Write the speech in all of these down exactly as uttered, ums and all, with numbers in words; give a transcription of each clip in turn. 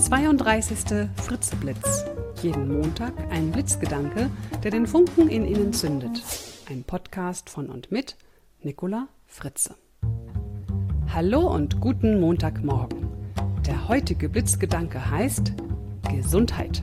zweiunddreißigste Fritzeblitz. Jeden Montag ein Blitzgedanke, der den Funken in Ihnen zündet. Ein Podcast von und mit Nicola Fritze. Hallo und guten Montagmorgen. Der heutige Blitzgedanke heißt Gesundheit.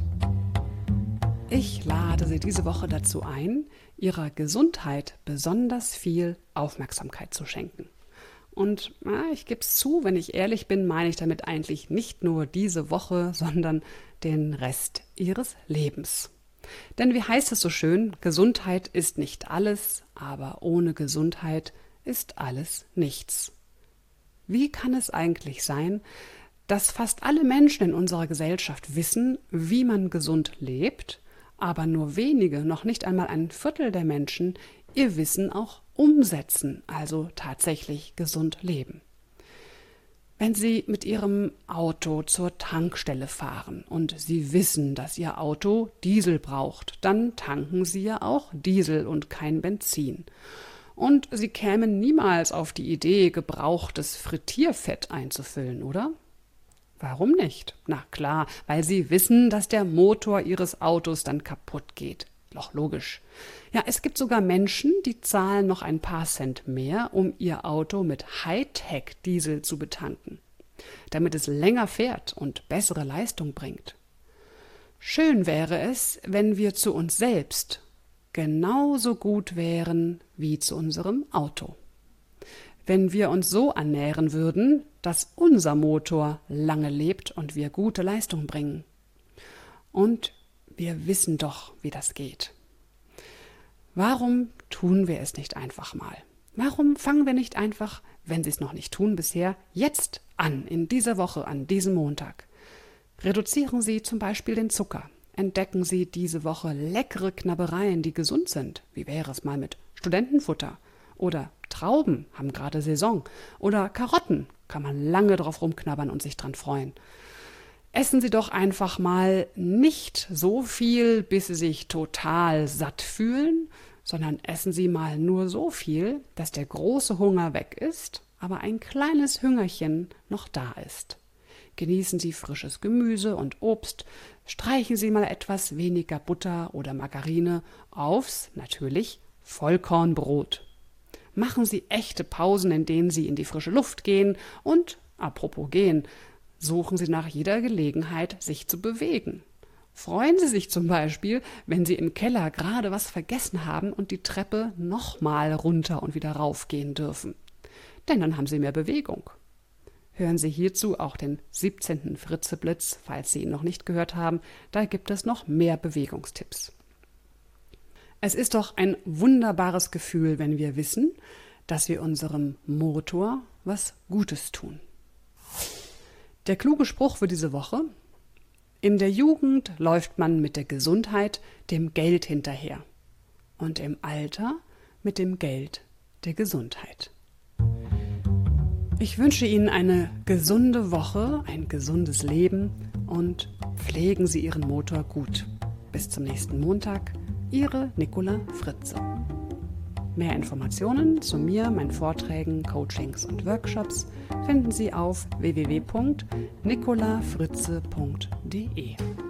Ich lade Sie diese Woche dazu ein, Ihrer Gesundheit besonders viel Aufmerksamkeit zu schenken. Und na, ich gebe es zu, wenn ich ehrlich bin, meine ich damit eigentlich nicht nur diese Woche, sondern den Rest Ihres Lebens. Denn wie heißt es so schön, Gesundheit ist nicht alles, aber ohne Gesundheit ist alles nichts. Wie kann es eigentlich sein, dass fast alle Menschen in unserer Gesellschaft wissen, wie man gesund lebt, aber nur wenige, noch nicht einmal ein Viertel der Menschen, ihr Wissen auch umsetzen, also tatsächlich gesund leben? Wenn Sie mit Ihrem Auto zur Tankstelle fahren und Sie wissen, dass Ihr Auto Diesel braucht, dann tanken Sie ja auch Diesel und kein Benzin. Und Sie kämen niemals auf die Idee, gebrauchtes Frittierfett einzufüllen, oder? Warum nicht? Na klar, weil Sie wissen, dass der Motor Ihres Autos dann kaputt geht. Doch logisch. Ja, es gibt sogar Menschen, die zahlen noch ein paar Cent mehr, um ihr Auto mit Hightech-Diesel zu betanken, damit es länger fährt und bessere Leistung bringt. Schön wäre es, wenn wir zu uns selbst genauso gut wären wie zu unserem Auto. Wenn wir uns so ernähren würden, dass unser Motor lange lebt und wir gute Leistung bringen. Und wir wissen doch, wie das geht. Warum tun wir es nicht einfach mal? Warum fangen wir nicht einfach, wenn Sie es noch nicht tun bisher, jetzt an, in dieser Woche, an diesem Montag? Reduzieren Sie zum Beispiel den Zucker. Entdecken Sie diese Woche leckere Knabbereien, die gesund sind. Wie wäre es mal mit Studentenfutter? Oder Trauben haben gerade Saison. Oder Karotten, kann man lange drauf rumknabbern und sich dran freuen. Essen Sie doch einfach mal nicht so viel, bis Sie sich total satt fühlen, sondern essen Sie mal nur so viel, dass der große Hunger weg ist, aber ein kleines Hüngerchen noch da ist. Genießen Sie frisches Gemüse und Obst, streichen Sie mal etwas weniger Butter oder Margarine aufs, natürlich, Vollkornbrot. Machen Sie echte Pausen, in denen Sie in die frische Luft gehen und, apropos gehen, suchen Sie nach jeder Gelegenheit, sich zu bewegen. Freuen Sie sich zum Beispiel, wenn Sie im Keller gerade was vergessen haben und die Treppe nochmal runter und wieder raufgehen dürfen. Denn dann haben Sie mehr Bewegung. Hören Sie hierzu auch den siebzehnten Fritzeblitz, falls Sie ihn noch nicht gehört haben. Da gibt es noch mehr Bewegungstipps. Es ist doch ein wunderbares Gefühl, wenn wir wissen, dass wir unserem Motor was Gutes tun. Der kluge Spruch für diese Woche: In der Jugend läuft man mit der Gesundheit dem Geld hinterher und im Alter mit dem Geld der Gesundheit. Ich wünsche Ihnen eine gesunde Woche, ein gesundes Leben und pflegen Sie Ihren Motor gut. Bis zum nächsten Montag, Ihre Nicola Fritze. Mehr Informationen zu mir, meinen Vorträgen, Coachings und Workshops finden Sie auf w w w punkt nicola fritze punkt d e.